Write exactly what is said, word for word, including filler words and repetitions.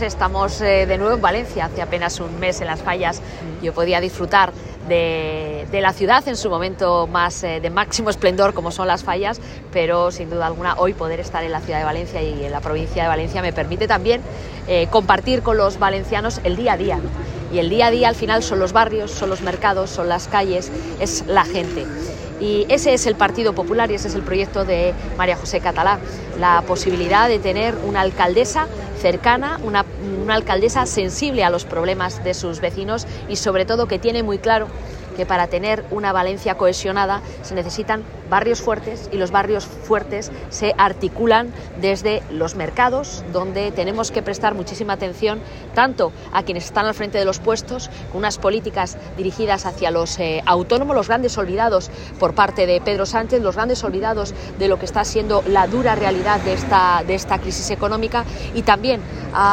Estamos eh, de nuevo en Valencia. Hace apenas un mes en Las Fallas yo podía disfrutar de, de la ciudad en su momento más eh, de máximo esplendor, como son Las Fallas, pero sin duda alguna hoy poder estar en la ciudad de Valencia y en la provincia de Valencia me permite también eh, compartir con los valencianos el día a día. Y el día a día al final son los barrios, son los mercados, son las calles, es la gente. Y ese es el Partido Popular y ese es el proyecto de María José Catalá, la posibilidad de tener una alcaldesa cercana, una, una alcaldesa sensible a los problemas de sus vecinos y sobre todo que tiene muy claro que para tener una Valencia cohesionada se necesitan barrios fuertes y los barrios fuertes se articulan desde los mercados, donde tenemos que prestar muchísima atención tanto a quienes están al frente de los puestos, con unas políticas dirigidas hacia los eh, autónomos, los grandes olvidados por parte de Pedro Sánchez, los grandes olvidados de lo que está siendo la dura realidad de esta, de esta crisis económica y también a